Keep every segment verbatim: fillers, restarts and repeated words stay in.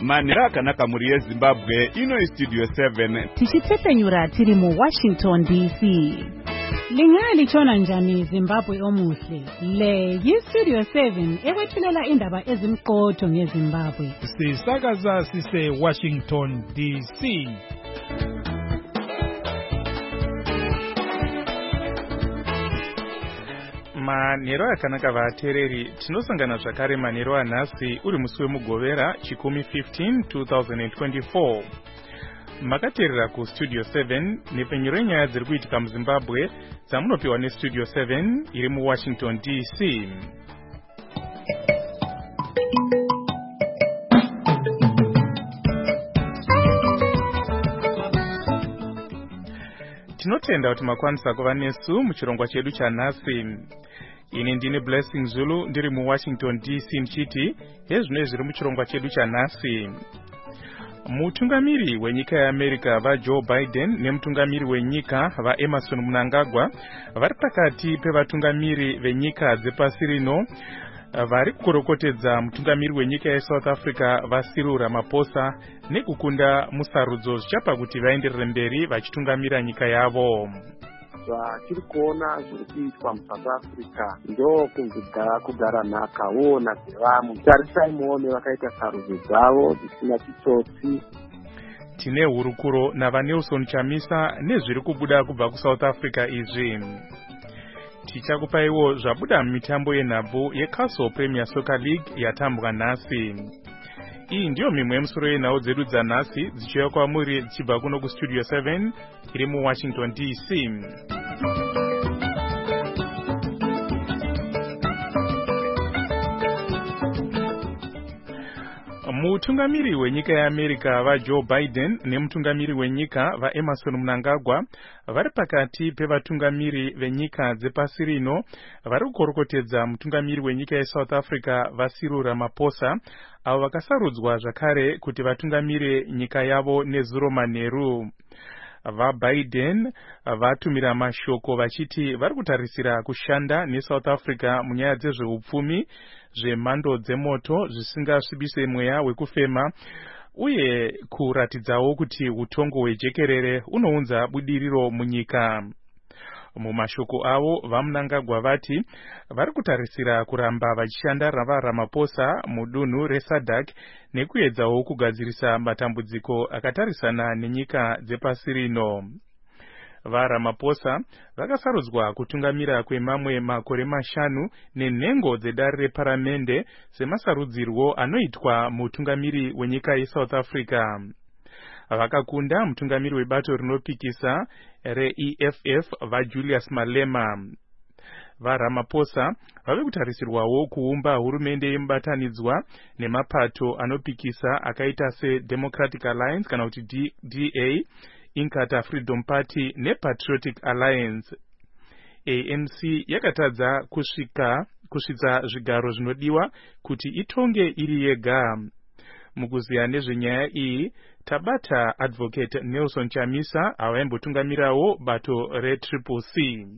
Manira kanaka muri yeZimbabwe ino studio seven. Tichitepenyura tiri mu Washington D C. Lingali chona njani Zimbabwe omuhle. Le yi studio seven ekwethulela indaba ezimqotho ngeZimbabwe. Sisakaza sise Washington D C. Manero akanaka vatereri tinosangana zvakare manero anhasi uri musi wemugovera chikumi fifteen twenty twenty-four. Makaterera ku studio seven nepenyero nyaya dziri kuitika muZimbabwe dzamunopiwa nestudio seven iri mu Washington D C. Tinotenda kuti makwanisa kuva nesu muchirongwa chedu chanhasi. Ini ndine Blessing Zulu ndiri mu Washington D C nchiti hezvino zviri muchirongwa chedu chanhasi. Mutungamiri wenyika yeAmerica vaJoe Biden nemutungamiri wenyika vaEmerson Mnangagwa vari pakati pevatungamiri venyika dzepasi rino vari kukorokotedza mutungamiri wenyika yeSouth Africa vaCyril Ramaphosa nekukunda musarudzo zvichapa kuti vaenderere mberi vachitungamira nyika yavo. Tiri kuona zviri kuitwa muSouth Africa ndo kugara kugara nhaka wona dzevamwe. Tarisai muone vakaita sarudzo dzavo dzisina chitsotsi. Tine hurukuro navaNelson Chamisa nezviri kubuda kubva kuSouth Africa izvi. Tichakupaiwo zvabuda mumitambo yenhabvu yeCastle Premier Soccer League yatambwa nhasi. Iyi ndiyo mimwe yemusoro yenhau dzedu dzanhasi dzichiuya kwamuri dzichibva kuno kustudio seven iri mu Washington D C. Mutungamiri wenyika yeAmerica vaJoe Biden nemutungamiri wenyika vaEmerson Mnangagwa vari pakati pevatungamiri venyika dzepasi rino vari kukorokotedza mutungamiri wenyika yeSouth Africa vaCyril Ramaphosa avo vakasarudzwa zvakare kuti vatungamire nyika yavo nezuro manheru. VaBiden vatumira mashoko vachiti vari kutarisira kushanda neSouth Africa munyaya dzezveupfumi, zvemhando dzemoto zvisingasvibise mweya wekufema uye kuratidzawo kuti utongo hwejekerere unounza budiriro munyika. Mumashoko avo vaMnangagwa vati vari kutarisira kuramba vachishanda rava Ramaphosa mudunhu reSADC nekuedzawo kugadzirisa matambudziko akatarisana nenyika dzepasi rino. VaRamaphosa vakasarudzwa kutungamira kwemamwe makore mashanu nenhengo dzedare reparamende semasarudzirwo anoitwa mutungamiri wenyika yeSouth Africa. Vakakunda mutungamiri webato rinopikisa reE F F vaJulius Malema. VaRamaphosa vave kutarisirwawo kuumba hurumende yemubatanidzwa nemapato anopikisa akaita seDemocratic Alliance kana kuti D A, Inkatha Freedom Party nePatriotic Alliance. A N C yakatadza kusvika kusvitsa zvigaro zvinodiwa kuti itonge iri yega. Mukuziya nezvenyaya iyi tabata Advocate Nelson Chamisa avaimbotungamirawo bato reTriple C.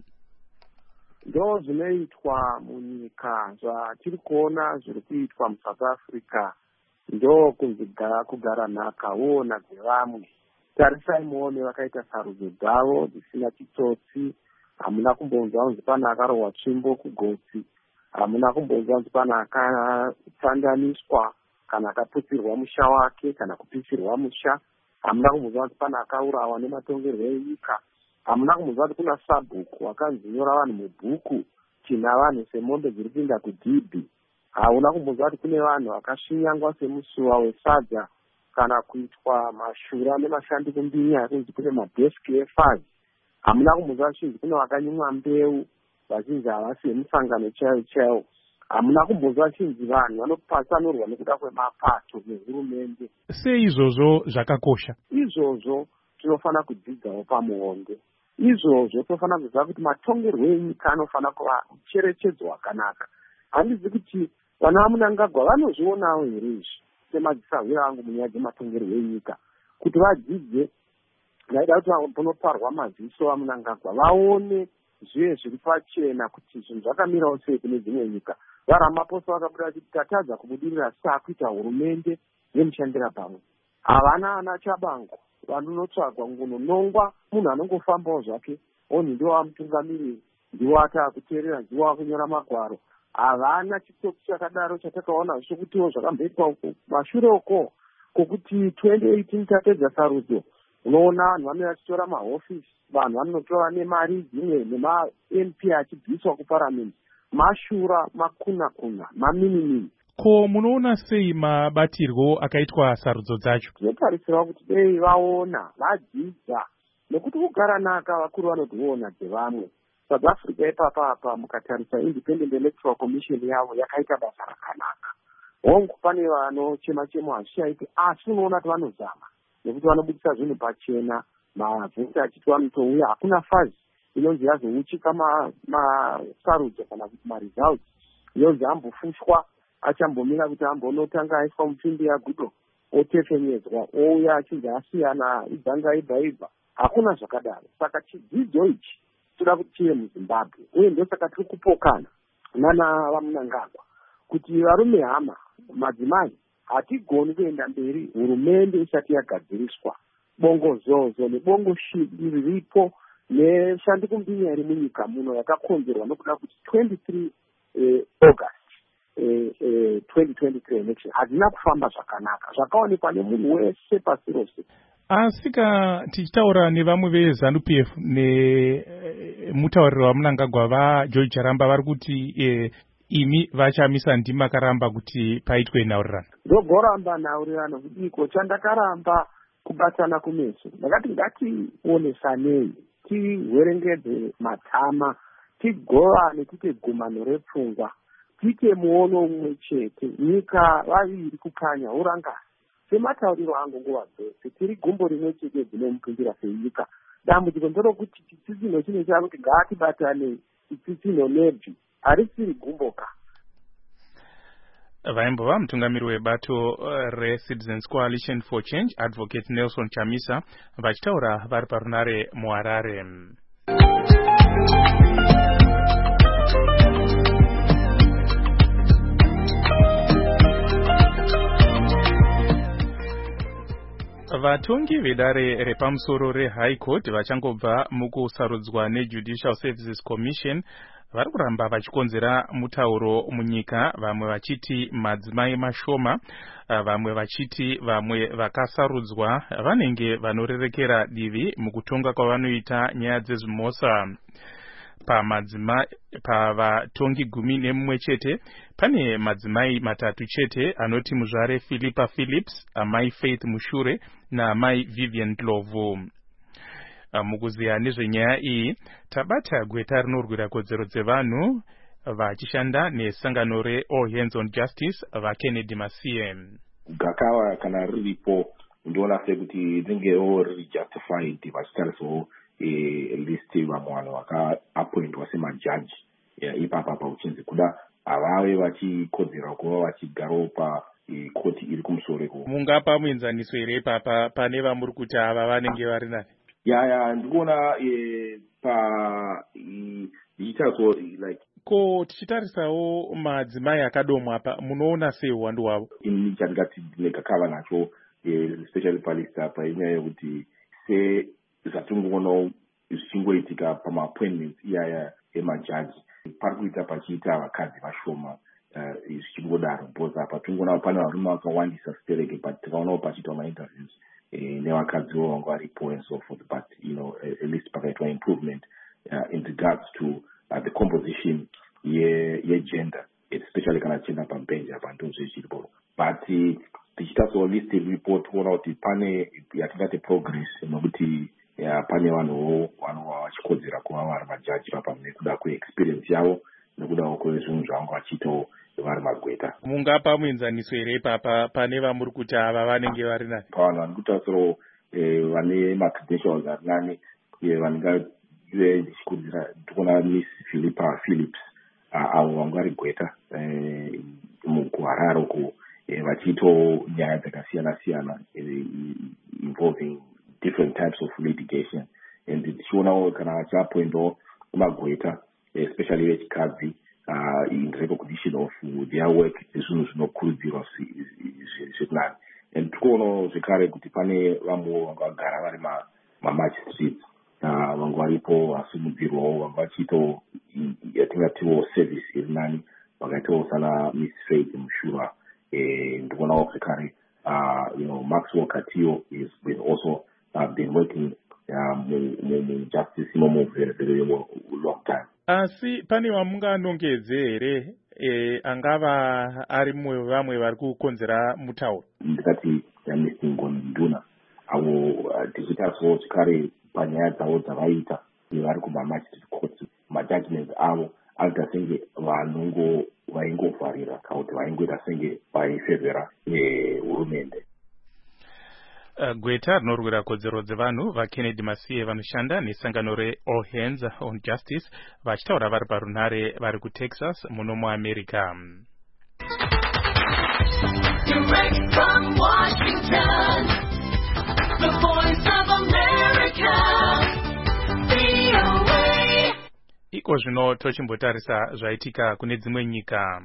Ndo zvinoitwa munyika zvatiri kuona zviri kuitwa muSouth Africa ndo kugara kugara nhaka wona dzevamwe. Tarisai muone vakaita sarudzo dzavo dzisina chitsotsi. Hamuna kumbonzwa kunzi pana akarohwa tsvimbo kugotsi. Hamuna kumbonzwa kunzi pana akatsandaniswa kana akaputsirwa musha wake kana kupisirwa musha. Hamuna kumbonzwa kunzi pana akaurawa nematongerwo enyika. Hamuna kumbonzwa kuti kuna sabhuku wakanzi nyora vanhu mubhuku tina vanhu semombe dziri kuinda kudhibhi. Hauna kumbonzwa kuti kune vanhu vakashinyangwa semusuwa wesadza kana kuitwa mashura nemashandi kumbinya yakunzi kune madesk efazi. Hamuna kumbonzwa kuti kune vakanyimwa mbeu vachinzi havasi vemusangano chaiwo chaiwo. Hamuna kumbonzwa chinzi vanhu vanopatsanurwa nekuda kwemapato nehurumende. Sei izvozvo zvakakosha? Izvozvo tinofanira kudzidzawo pamuonde. Izvozvo tinofanira kuziva kuti matongerwo enyika anofanira kuva mucherechedzo wakanaka. Handizi kuti vana vaMnangagwa vanozvionawo here izvi semadzisahwira angu munyaya dzematongerwo enyika kuti vadzidze. Ndaida kuti panoparwa maziso aMnangagwa vaone zviye zviri pachena kuti zvinhu zvakamirawo sei kune dzimwe nyika. VaRamaphosa vakabuda kuti tatadza kubudirira sakuita hurumende nemushandira pamwe. Havana ana chabango vanonotsvagwa ngunonongwa munhu anongofambawo zvake oni ndiwo amutungamiriri ndiwo ataakuteerera ndiwo akunyora magwaro. Havana chitopi chakadaro chatakaona zvokutiwo zvakamboitwa uko mashure uko kwokuti twenty eighteen tapedza sarudzo. Unoona vanhu vanenge vachitora mahofisi, vanhu vanotora nemari dzimwe nema-M P achibviswa kuparamende, mashura makuna kuna maminimini. Ko munoona sei mabatirwo akaitwa sarudzo dzacho? Tinotarisira kuti dei vaona vadzidza nekuti kugara naka vakuru vanotiona dzevamwe. South Africa ipapa apa mukatarisa Independent Electoral Commission yavo yakaita basa rakanaka. Hongu pane vanochema chemo hazvishaiti asi unoona kuti vanozama nekuti vanobudisa zvinhu pachena, mavhoti achiti vanotouya hakuna fazi inonzi yazouchika masarudzo kana kuti maresults inonzi ambofushwa achambomira kuti ambonotanga aiswa mupfimbi yagudo otefenyedzwa ouya achinzi asiyana idzanga ibva ibva. Hakuna zvakadaro. Saka chidzidzo ichi toda kuti chive muZimbabwe uye ndosaka tiri kupokana nana vaMnangagwa kuti varume hama madzimai hatigoni kuenda mberi hurumende isati yagadziriswa. Bongozozo nebongoshiri riripo neshandikumbinya iri munyika muno yakakonzerwa nokuda kuti twenty-three August twenty twenty-three election hazina kufamba zvakanaka zvakaonekwa nemunhu wese pasi rose. Asi ka tichitaura nevamwe veZANU P F nemutauriro waMnangagwa vaJoy Charamba vari kuti e, imi vachamisa ndima karamba kuti paitwe nhaurirano. Ndogoramba nhaurirano kudiko chandakaramba kubatana kumeso. Ndakati ngationesanei tiwerengedze matama tigovane tite gumano repfungwa tite muono umwe chete nyika vaviri kukanya urangana. Sematauriro angu nguva dzose tiri gumbo rimwe chete dzinomukumbira senyika. Dambudziko nderokuti chitsitsino chine chakuti ngatibatanei chitsitsino nebvi harisiri gumboka. Vaimbova mutungamiri webato reCitizens Coalition for Change Advocate Nelson Chamisa vachitaura vari parunare muHarare. Vatongi vedare repamusoro reHigh Court vachangobva mukusarudzwa neJudicial Services Commission vari kuramba vachikonzera mutauro munyika, vamwe vachiti madzimai mashoma, vamwe vachiti vamwe vakasarudzwa vanenge vanorerekera divi mukutonga kwavanoita nyaya dzezvimhosa. Pamadzimai pavatongi gumi nemumwe chete pane madzimai matatu chete anoti muzvare Philippa Phillips, amai Faith Mushure naamai Vivian Ndlovu. Mukuziya nezvenyaya iyi tabata gweta rinorwira kodzero dzevanhu vachishanda nesangano reAll Hands on Justice vaKennedy Masiye. Gakava kana riripo ndiona sekuti ringewo riri justified vachitarisawo listi vamwe vanhu vakaappointwa semajaji ipapa pauchinzi kuda havave vachikodzera kuva vachigarawo pakoti iri kumusoro. Mungapa muenzaniso here ipapa pane vamuri kuti ava vanenge vari nani? yaya ndikuona pa ichitariswa like ko tichitarisawo madzimai akadomwa apa munoona sei uwandu hwavo? Ini chandingati ndinekakava nacho especially palista apa inyaya yekuti se zvatingoona zvichingoitika pamaappointments iyaya emajaji pari kuita pachiita vakadzi vashoma zvichingodaro because apa tingoona pane varume vakawandisa sitereke but tikaonawo pachiitwa mainterviews nevakadziwo vanga varipo and so forth, but you know at least pakaitwa improvement uh, in regards to uh, the composition ye, ye gender especially kana tichienda pabhenji apa ndozvezviripo but tichitasawo list report kuona kuti pane yatingati progress nokuti pane vanhuwo vanova vachikodzera kuva vari majaji papa nekuda kweexperience yavo nekudawo kwezvinhu zvavanga vachiitawo vari magweta. Mungapa muenzaniso here ipapa pane vamuri kuti ava vanenge vari nani? Pavanhu vari kutarisirawo vane macredentials ari nani vanenge ndichikudzira ndikuona Miss Philippa Phillips avo vanga vari gweta mukuHarare uko vachiitawo nyaya dzakasiyana siyana involving different types of litigation and tichionawo kana vachiappointawo magweta especially vechikadzi uh, in recognition of their work zvinhu zvinokurudzirwa zvirinani and tikuonawo zvekare kuti pane vamwewo vanga vagara vari mamatch streets vanga varipo vasimudzirwawo vanga vachiitawo yatingatiwo service iri nani vakaitawo sana mistrade mushura ndikuonawo zvekare you know Maxwell Katiyo is been also uh, been working mu justice imomo very very long time. Asi pane vamunganongedze here e, angava ari mumwe vamwe vari kukonzera mutauro? Ndikati Amnesty Ngonduna avo tichitariswawo zvekare panyaya dzavo dzavaita vari kumamagistrate court majudgments avo anoita senge vanongo vaingovharira kana kuti vaingoita senge vaifevhera hurumende. Uh, gweta rinorwira kodzero dzevanhu vaKennedy Masiye vanoshanda nesangano reAll Hands on Justice vachitaura vari parunhare vari kuTexas muno muAmerica. Direct from Washington, the voice of America, V O A. Iko zvino tochimbotarisa zvaitika kune dzimwe nyika.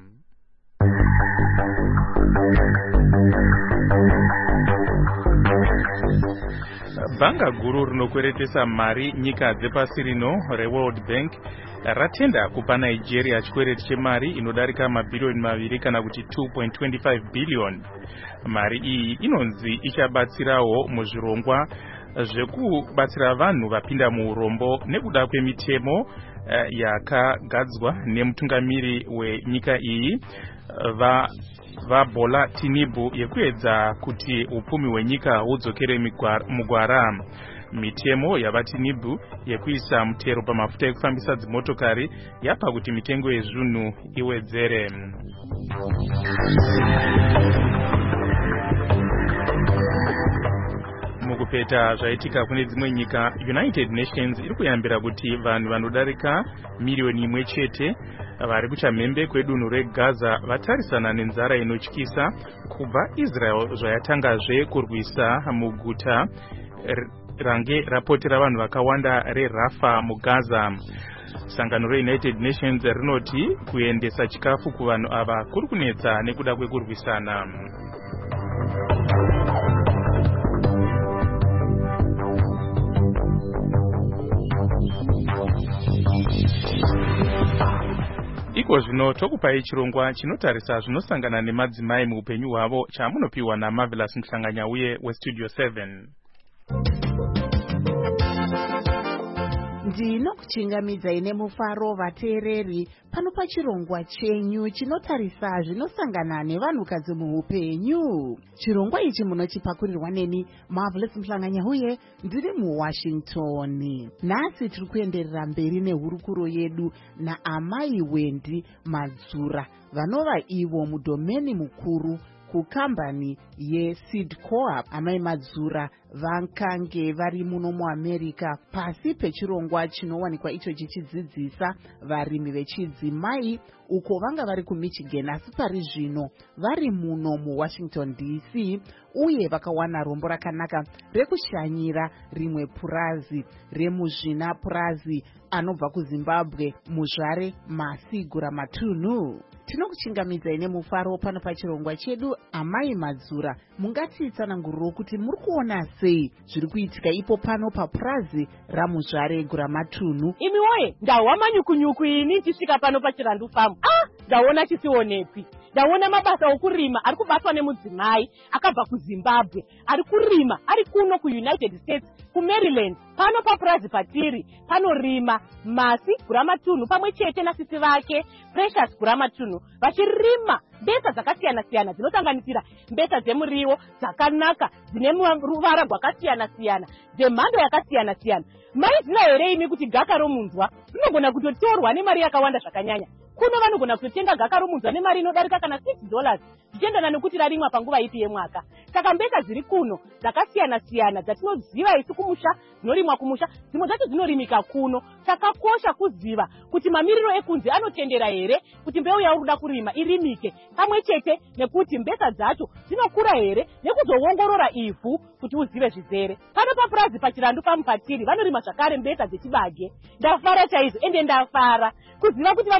Bhanga guru rinokweretesa mari nyika dzepasi rino reWorld Bank ratenda kupa Nigeria chikwereti chemari inodarika mabhirioni maviri kana kuti two point two five billion. Mari iyi inonzi ichabatsirawo muzvirongwa zvekubatsira vanhu vapinda muurombo nekuda kwemitemo uh, yakagadzwa nemutungamiri wenyika iyi va vaBola Tinubu yekuedza kuti upfumi hwenyika hudzokere mugwara. Mitemo yavaTinubu yekuisa mutero pamafuta ekufambisa dzimotokari yapa kuti mitengo yezvinhu iwedzere. Mukupeta zvaitika kune dzimwe nyika, United Nations iri kuyambira kuti vanhu vanodarika milioni imwe chete vari kuchamhembe kwedunhu reGaza vatarisana nenzara inotyisa kubva Israel zvayatangazve kurwisa muguta range rapotera vanhu vakawanda reRafa muGaza. Sangano reUnited Nations rinoti kuendesa chikafu kuvanhu ava kuri kunetsa nekuda kwekurwisana. Iko zvino tokupai chirongwa chinotarisa zvinosangana nemadzimai muupenyu hwavo chamunopiwa naMarvelous Mhlanganya uye weStudio seven. Ndinokuchingamidzai nemufaro vateereri pano pachirongwa chenyu chinotarisa zvinosangana nevanhukadzi muupenyu. Chirongwa ichi munochipakurirwa neni Marvelous Mhlanganya uye ndiri muWashington. Nhasi tiri kuenderera mberi nehurukuro yedu naamai Wendi Madzura vanova ivo mudhomeni mukuru kukambani yeSeed Co-op. Amai Madzura vakange vari muno muAmerica pasi pechirongwa chinowanikwa icho chichidzidzisa varimi vechidzimai uko vanga vari kuMichigan, asi pari zvino vari muno muWashington D C uye vakawana rombo rakanaka rekushanyira rimwe purazi remuzvina purazi anobva kuZimbabwe, muzvare Masigura Matunhu. Tinokuchingamidzai nemufaro pano pachirongwa chedu amai Madzura. Mungatitsananguriro kuti muri kuona sei zviri kuitika ipo pano papurazi ramuzvare Guramatunhu? Imi woye, ndawa manyukunyuku ini chisvika pano pachirandu famu. Ah, ndaona chisionepi. Ndaona mabasa okurima ari kubatwa nemudzimai akabva kuZimbabwe, ari kurima ari kuno kuUnited States kuMaryland. Pano papurazi patiri panorima Masi Guramatunhu pamwe chete nasisi vake Precious Guramatunhu vachirima mbesa dzakasiyana siyana dzinosanganisira mbesa dzemuriwo dzakanaka dzine ruvara rwakasiyana siyana dzemhando yakasiyana siyana. Maizina here imi kuti gaka romunzwa rinogona kutotorwa nemari yakawanda zvakanyanya? Kuno vanogona kutotenga gaka romunzwa nemari inodarika kana six dollars zvichiendana nekuti rarimwa panguva ipi yemwaka. Saka mbesa dziri kuno dzakasiyana siyana dzatinoziva isu kumusha dzinorimwa kumusha, dzimwe dzacho dzinorimika kuno. Chakakosha kuziva kuti mamiriro ekunze anotendera here kuti mbeu yauri kuda kurima irimike, pamwe chete nekuti mbesa dzacho dzinokura here nekuzoongorora ivhu kuti uzive zvizere. Pano papurazi pachirandu famu patiri vanorima zvakare mbesa dzechibage. Ndafara chaizvo ende ndafara kuziva kuti vanorima mbesa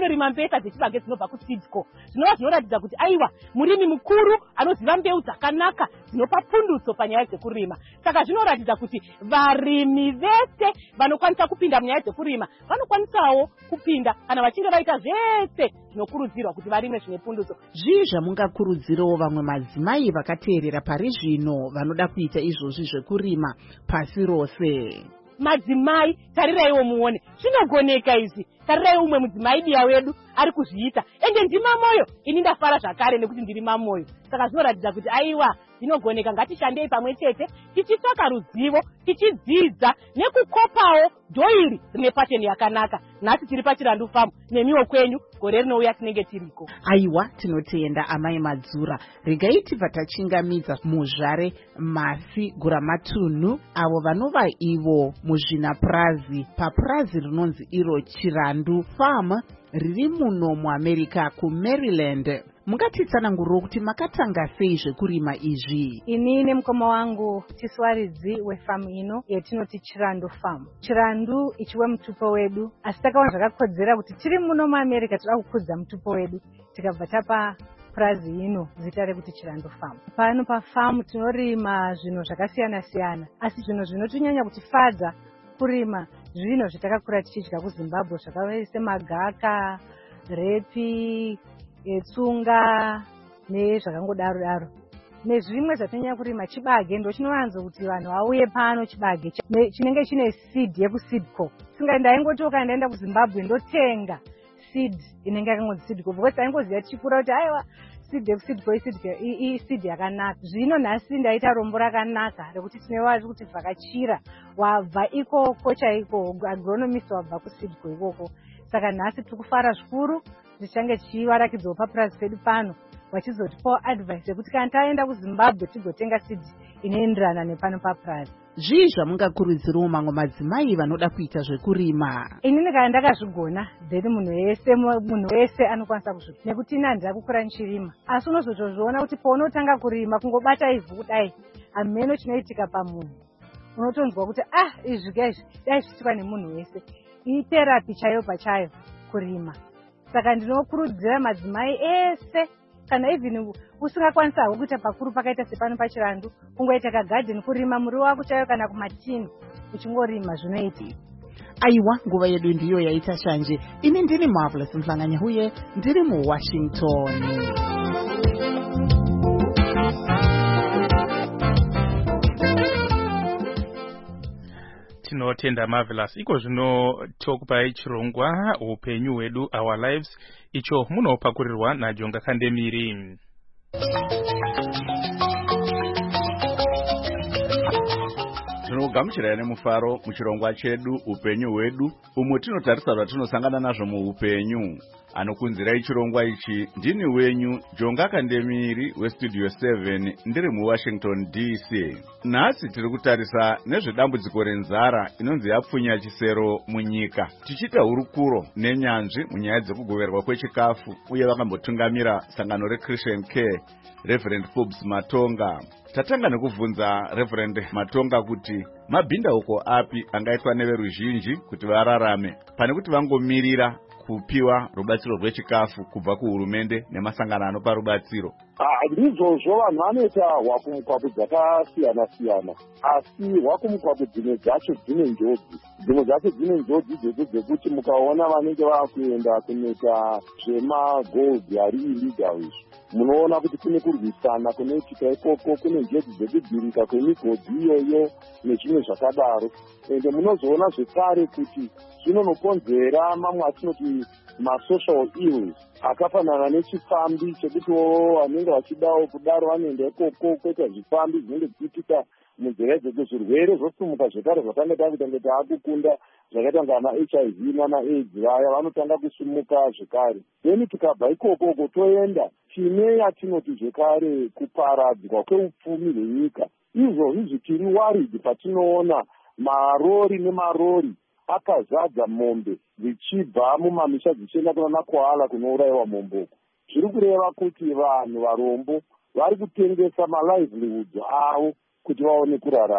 mavhesa dzechibage dzinobva kusidco zvinova zvinoratidza kuti aiwa murimi mukuru anoziva mbeu dzakanaka dzinopa pundutso panyaya dzekurima. Saka zvinoratidza kuti varimi vese vanokwanisa kupinda munyaya dzekurima vanokwanisawo kupinda kana vachinge vaita zvese zvinokurudzirwa kuti varime zvine pundutso. Zvii zvamungakurudzirawo vamwe madzimai vakateerera pari zvino vanoda kuita izvozvi zvekurima pasi rose? Madzimai, tariraiwo muone zvinogoneka izvi. Tarirai umwe mudzimai diya wedu ari kuzviita ende ndima moyo ini ndafara zvakare nekuti ndiri mamoyo. Saka zvinoratidza kuti aiwa zvinogoneka. Ngatishandei pamwe chete tichitsvaka ruzivo tichidzidza nekukopawo dhoiri rine pateni yakanaka. Nhasi tiri paChirandu Farm nemiwo kwenyu gore rinouya tinenge tiriko. Aiwa tinotenda amai Madzura. Regai tibva tachingamidza muzvare Masi Guramatunhu avo vanova ivo muzvinapurazi papurazi rinonzi iro Chirandu Farm riri muno muAmerica kuMaryland. Mungatitsananguriro kuti makatanga sei zvekurima izvi? Ini nemukoma wangu tiswaridzi wefamu ino yetinoti Chirandu Farm. Chirandu ichiwe mutupo wedu, asi takaona zvakakodzera kuti tiri muno muAmerica toda kukudza mutupo wedu tikabva tapa purazi ino zita rekuti Chirandu Farm. Pano pafamu tinorima zvinhu zvakasiyana siyana, asi zvinhu zvinotonyanya kutifadza kurima zvino zvitakakura tichidya kuZimbabwe zvakaita semagaka, repi, tsunga nezvakangodaro daro. Nezvimwe zvatonyanya kurima chibage ndo chinowanzo kuti vanhu vauye pano chibage chinenge chine seed yekusidco. Singa ndaingotoka ndaenda kuZimbabwe ndotenga seed inenge yakangonzi sidco because ndaingoziva tichikura kuti aiwa seed yekusidco i seed yakanaka. Zvino nhasi ndaita rombo rakanaka rekuti tinewazi kuti vhakachira wabva ikoko chaiko agronomist wabva kusidco ikoko. Saka nhasi tikufara zvikuru tichange tichivarakidzawo papurazi pedu pano vachizotipawo advice yekuti kana taenda kuZimbabwe tigotenga seed inoenderana nepano papurazi. Zvii zvamungakurudzirawo mamwe madzimai vanoda kuita zvekurima? Inini kana ndakazvigona then munhu wese munhu wese anokwanisa kuzvigona nekuti ina handina kukura ndichirima. Asi unozotozviona kuti paunotanga kurima kungobata ivhu kudai hameno chinoitika pamunhu. Unotonzwa kuti ah izvi gaizvi dai zvichiitwa nemunhu wese. Iterapi chayo pachayo kurima. Saka ndinokurudzira madzimai ese kana even usingakwanisawo kuita pakuru pakaita sepano paChirandu kungoita kagadheni kurima muriwo wako chayo kana kumatini uchingorima zvinoitika. Aiwa nguva yedu ndiyo yaita shanje. Ini ndiri Marvelous Mhlanganya huye ndiri muWashington. Tinotenda Marvelous. Iko zvino tokupai chirongwa upenyu hwedu Our Lives icho munopakurirwa naJonga Kandemiri. Tinogamuchira nemufaro muchirongwa chedu upenyu hwedu umwe tinotarisa zvatinosangana nazvo muupenyu. Anokunzirai chirongwa ichi ndini wenyu Jonga Kandemiri westudio seven ndiri muWashington D C. Nhasi tiri kutarisa nezvedambudziko renzara inonzi yapfunya chisero munyika, tichiita hurukuro nenyanzvi munyaya dzekugoverwa kwechikafu uye vakambotungamira sangano reChristian Care Reverend Forbes Matonga. Tatanga nekubvunza Reverend Matonga kuti mabhindauko api angaitwa neveruzhinji kuti vararame pane kuti vangomirira kupiwa rubatsiro rwechikafu kubva kuhurumende nemasangano anopa rubatsiro. Ndizvozvo vanhu vanoita hwakumukwapu dzakasiyana siyana, asi hwakumukwapu dzimwe dzacho dzine njodzi. Dzimwe dzacho dzine njodzi dzekuti mukaona vanenge vakuenda kunoita zvemagold ari illegal izvi, munoona kuti kune kurwisana kunoitika ikoko, kune njodzi dzekudhirika kwemigodhi iyoyo nezvimwe zvakadaro. Ende munozoona zvekare kuti zvinonokonzera mamwe atinoti masocial ills akafanana nechifambi chekuti vanenge vachidawo kudaro vanoenda ikoko kuita zvifambi zvinenge zvichiitika munzira idzodzo. Zvirwere zvosumuka zvekare zvakange takuita taakukunda zvakaita ngana H I V nana AIDS vaya vanotanga kusumuka zvekare. Then tikabva ikokoko toenda tine yatinoti zvekare kuparadzwa kweupfumi hwenyika. Izvozvi tiri worried patinoona marori nemarori akazadza mombe dzichibva mumamisha dzichienda kuna Kwala kunourayiwa momboko. Zviri kureva kuti vanhu varombo vari kutengesa malivelihood avo kuti vaone kurarama.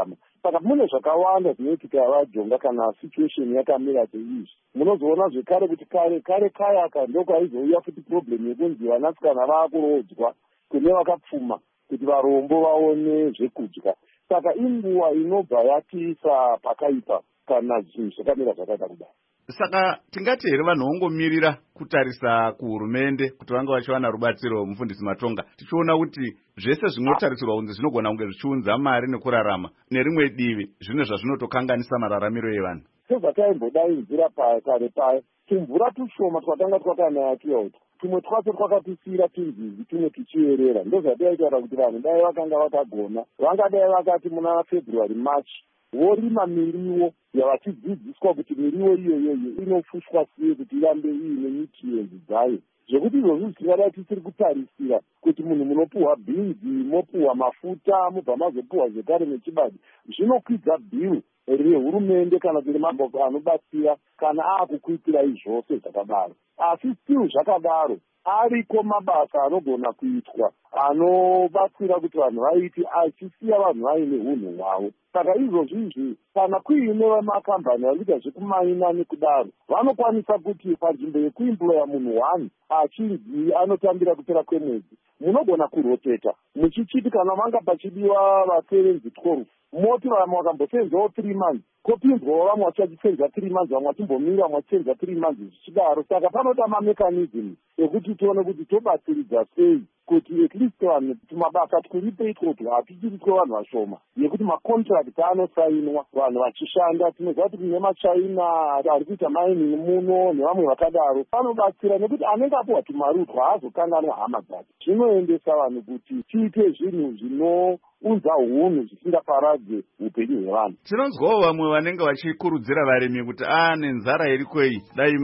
saka mune zvakawanda zvinoitika vajonga kana situation yakamira seizvi. Munozoona zvekare kuti kare kare kayaka ndokwaizouya futi problem yekunzi vanasikana vaakurodzwa kune vakapfuma kuti varombo vaone zvekudya. Saka inguva inobva yatiisa pakaipa kana zvinhu zvakamira zvakaita kudai. Saka tingati here vanhu vongomirira kutarisa kuhurumende kuti vanga vachiwana rubatsiro mufundisi Matonga, tichiona kuti zvese zvinotarisirwa kunzi zvinogona kunge zvichiunza mari nekurarama, nerimwe divi zvine zvazvinotokanganisa mararamiro evanhu. Sezvataimbodaidzira kare paya, tumvura tushoma twatanga twakanaya tuyauta, tumwe twacho twakatisira tunzizi, tumwe tuchierera. Ndozvataitaura kuti vanhu dai vakanga vakagona, vangadai vakati muna February March vorima miriwo yavachidzidziswa kuti miriwo iyoyo inofushwa sei kuti irambe iine nutrients dzayo, zvekuti izvozvo zvingadai tisiri kutarisira kuti munhu munopuhwa bhinzi, mopuhwa mafuta, mobva mazopuhwa zvekare nechibage, zvinokwidza bhiru rehurumende kana kuti maboko anobatsira kana aakukuitira izvose zvakadaro. Asi still zvakadaro ariko mabasa anogona kuitwa anobatsira kuti vanhu vaiti achisiya vanhu vaine hunhu hwavo. Saka izvozvo izvi kana kuine vamakambani vanoita zvekumaina nekudaro vanokwanisa kuti panzvimbo yekuimploya munhu one achinzi anotambira kupera kwemwedzi munogona kuroteta muchichiti kana vanga pachidiwa vasevenzi twelve moti vamwe vakambosenzawo three months kopinzwawo vamwe vachachisenza three months vamwe vachimbomira vamwe vachisenza three months zvichidaro. Saka panoda mamechanism ekuti tione kuti tobatsiridza sei kuti at least vanhu tumabasa tukuripe itwotwo hatichiri twevanhu vashoma, yekuti macontract anosainwa vanhu vachishanda. Tinoziva kuti kune machaina ari kuita mining muno nevamwe vakadaro panobatsira nekuti anenge apuhwa tumari utwo haazokanganwa hama dzake. Zvinoendesa vanhu kuti tiite zvinhu zvinounza hunhu zvisingaparadze upenyu hwevanhu. Tinonzwawo vamwe vanenge vachikurudzira varimi kuti a nenzara irikwei dai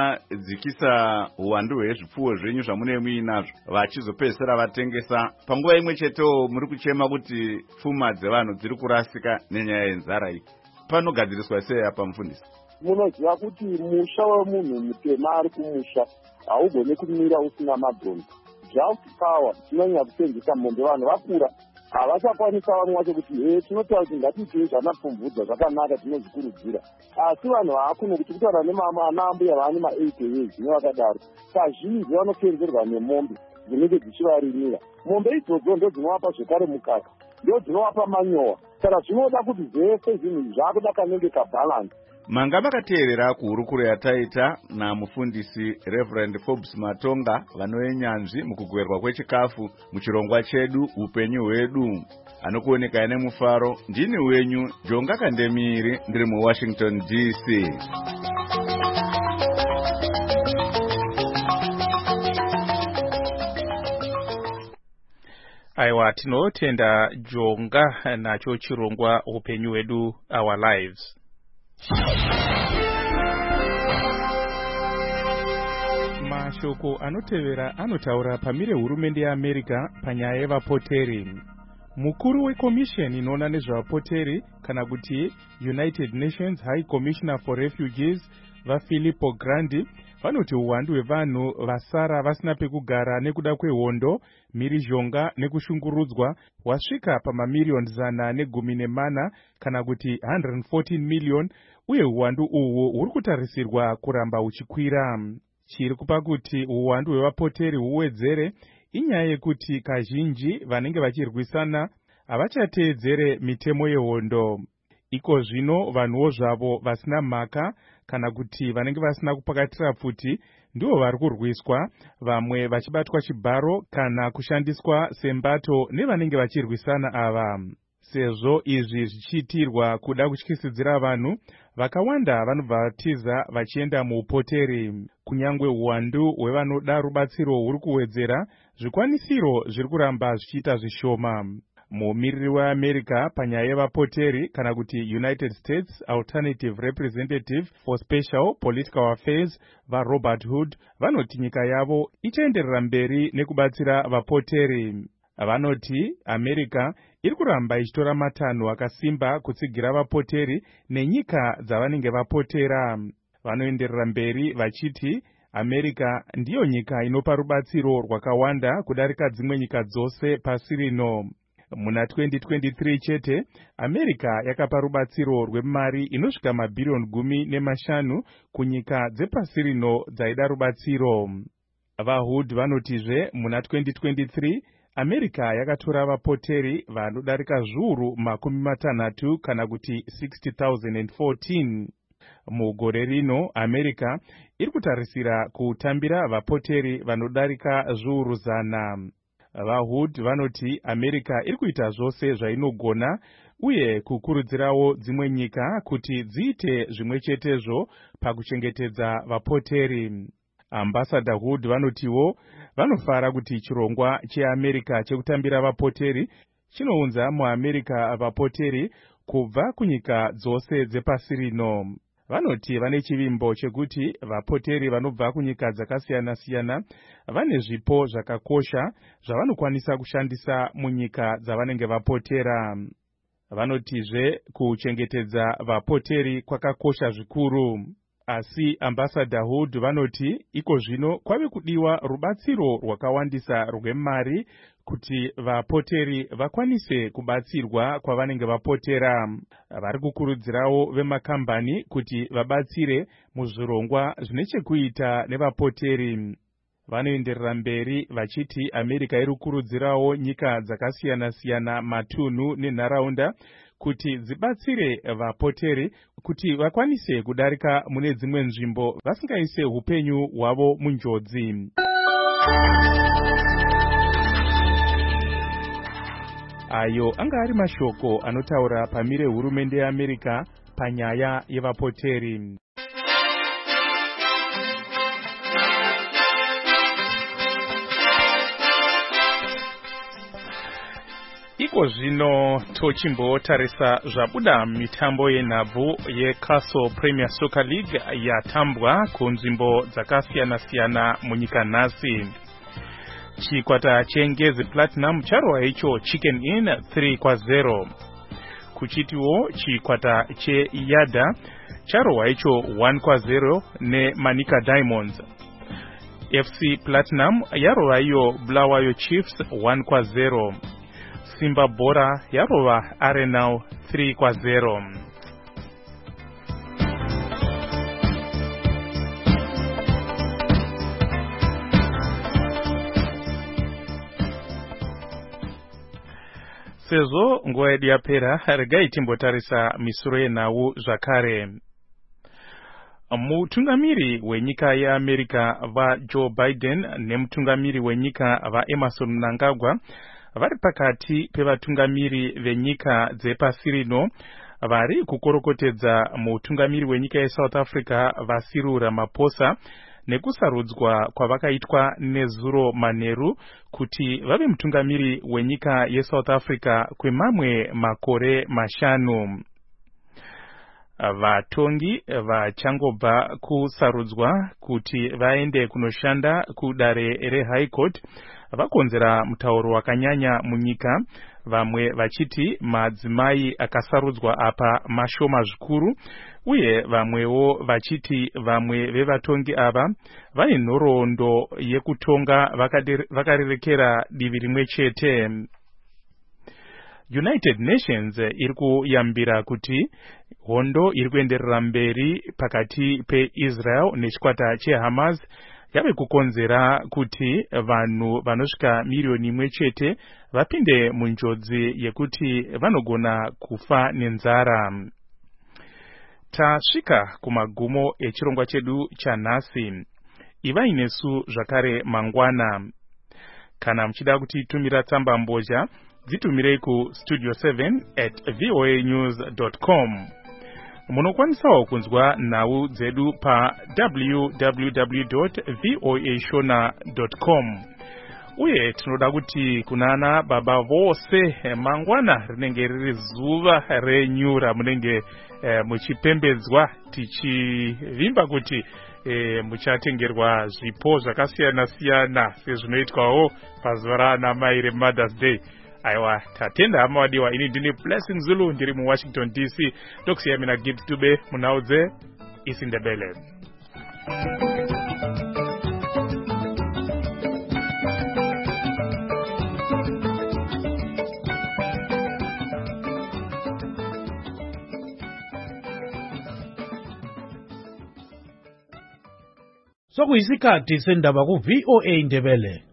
madzikisa uwandu hwezvipfuwo zvenyu zvamunenge muinazvo vachizopedzisira vatengesa. Panguva imwe chetewo muri kuchema kuti pfuma dzevanhu dziri kurasika nenyaya yenzara iyi. Panogadziriswa sei apa mufundisi? Munoziva kuti musha wemunhu mutema ari kumusha haugone kumira usina mabhonzo. Just power tinonyanya kusenzesa mombe vanhu vakura havachakwanisa vamwe vacho kuti he tinotaura kuti ngatiitei zvanapfumvudza zvakanaka tinozvikurudzira. Asi vanhu haakuno kuti kutaura nemanambuya vaane ma-eighty years nevakadaro kazhinji vanopenzerwa nemombe dzinenge dzichivarimira. Mombe idzodzo ndo dzinovapa zvekare mukaka, ndo dzinovapa manyowa. Saka zvinoda kuti zvese zvinhu zvakuda kanenge kabhalansi. Manga makateerera kuhurukuro yataita namufundisi Reverend Forbes Matonga vanoenyanzvi mukugwerwa kwechikafu muchirongwa chedu upenyu hwedu. Anokuoneka ine mufaro, ndini wenyu Jonga Kandemiri, ndiri muWashington D C. Aiwa, tinotenda Jonga nacho chirongwa upenyu hwedu, our lives. Mashoko anotevera anotaura pamire hurumende yeAmerica panyaya yevapoteri. Mukuru wekomisheni inoona nezvevapoteri kana kuti United Nations High Commissioner for Refugees vaFilippo Grandi vanoti uwandu hwevanhu vasara vasina pekugara nekuda kwehondo, mhirizhonga nekushungurudzwa wasvika pamamiliyoni zana negumi nemana kana kuti one hundred fourteen million, uye uwandu uhwu huri kutarisirwa kuramba huchikwira. Chiri kupa kuti uwandu hwevapoteri huwedzere inyaya yekuti kazhinji vanenge vachirwisana havachateedzere mitemo yehondo. Iko zvino vanhuwo zvavo vasina mhaka kana kuti vanenge vasina kupakatira pfuti ndivo vari kurwiswa, vamwe vachibatwa chibharo kana kushandiswa sembato nevanenge vachirwisana ava. Sezvo izvi zvichiitirwa kuda kutyisidzira vanhu, vakawanda vanobva vatiza vachienda muupoteri. Kunyangwe uwandu hwevanoda rubatsiro huri kuwedzera, zvikwanisiro zviri kuramba zvichiita zvishoma. Mumiriri weAmerica panyaya yevapoteri kana kuti United States Alternative Representative for Special Political Affairs vaRobert Hood vanoti nyika yavo ichaenderera mberi nekubatsira vapoteri. Vanoti America iri kuramba ichitora matanho akasimba kutsigira vapoteri nenyika dzavanenge vapotera. Vanoenderera mberi vachiti America ndiyo nyika inopa rubatsiro rwakawanda kudarika dzimwe nyika dzose pasi rino. Muna twenty twenty-three chete, America yakapa rubatsiro rwemari inosvika mabhirioni gumi nemashanu kunyika dzepasi rino dzaida rubatsiro. VaHood vanotizve muna twenty twenty-three America yakatora vapoteri vanodarika zviuru makumi matanhatu kana kuti sixty thousand fourteen. Mugore rino America iri kutarisira kutambira vapoteri vanodarika zviuru zana. VaHood vanoti America iri kuita zvose zvainogona uye kukurudzirawo dzimwe nyika kuti dziite zvimwe chetezvo pakuchengetedza vapoteri. Ambassador Hood vanotiwo vanofara kuti chirongwa cheAmerica chekutambira vapoteri chinounza muAmerica vapoteri kubva kunyika dzose dzepasi rino. Vanoti vane chivimbo chekuti vapoteri vanobva kunyika dzakasiyana-siyana vane zvipo zvakakosha zvavanokwanisa kushandisa munyika dzavanenge vapotera. Vanotizve kuchengetedza vapoteri kwakakosha zvikuru. Asi Ambassador Hood vanoti iko zvino kwave kudiwa rubatsiro rwakawandisa rwemari kuti vapoteri vakwanise kubatsirwa kwavanenge vapotera. Vari kukurudzirawo vemakambani kuti vabatsire muzvirongwa zvine chekuita nevapoteri. Vanoenderera mberi vachiti America iri kukurudzirawo nyika dzakasiyana-siyana, matunhu nenharaunda kuti dzibatsire vapoteri kuti vakwanise kudarika mune dzimwe nzvimbo vasingaise upenyu hwavo munjodzi. Ayo anga ari mashoko anotaura pamire hurumende yeAmerica panyaya yevapoteri. Iko zvino tochimbotarisa zvabuda mitambo yenhabvu yeCastle Premier Soccer League yatambwa kunzvimbo dzakasiyana-siyana munyika nhasi. Chikwata cheNgezi Platinum charwa icho Chicken Inn three kwa zero. Kuchitiwo chikwata cheYada charwa icho one kwa zero neManika Diamonds. F C Platinum yarova iyo Bulawayo Chiefs one kwa zero. Simba Bora yarova Arenal three kwa zero. Sezvo nguva yedu yapera, regai timbotarisa misoro yenhau zvakare. Mutungamiri wenyika yeAmerica vaJoe Biden nemutungamiri wenyika vaEmerson Mnangagwa vari pakati pevatungamiri venyika dzepasi rino vari kukorokotedza mutungamiri wenyika yeSouth Africa vaCyril Ramaphosa nekusarudzwa kwavakaitwa neZuro manheru kuti vave mutungamiri wenyika yeSouth Africa kwemamwe makore mashanu. Vatongi vachangobva kusarudzwa kuti vaende kunoshanda kudare reHigh Court vakonzera mutauro wakanyanya munyika, vamwe vachiti madzimai akasarudzwa apa mashoma zvikuru, uye vamwewo vachiti vamwe vevatongi ava vane nhoroondo yekutonga vakarerekera divi rimwe chete. United Nations iri kuyambira kuti hondo iri kuenderera mberi pakati peIsrael nechikwata cheHamas yave kukonzera kuti vanhu vanosvika milioni imwe chete vapinde munjodzi yekuti vanogona kufa nenzara. Tasvika kumagumo echirongwa chedu chanhasi. Ivai nesu zvakare mangwana. Kana muchida kutitumira tsamba mbozha, dzitumirei ku studio seven at voa news dot com. Munokwanisawo kunzwa nhau dzedu pa w w w dot voa shona dot com. Uye tinoda kuti kunana baba vose mangwana rinenge riri zuva renyu ramunenge eh, muchipembedzwa tichivimba kuti eh, muchatengerwa zvipo zvakasiyana-siyana sezvinoitwawo pazuva raanamai reMother's Day. Aiwa, tatenda hama wadiwa, ini ndini Blessing Zulu, ndiri mu Washington D C. Tokusiya mina Gift Tube, munauze isindebele. sokuyisikhathi sendaba ku-V O A Ndebele.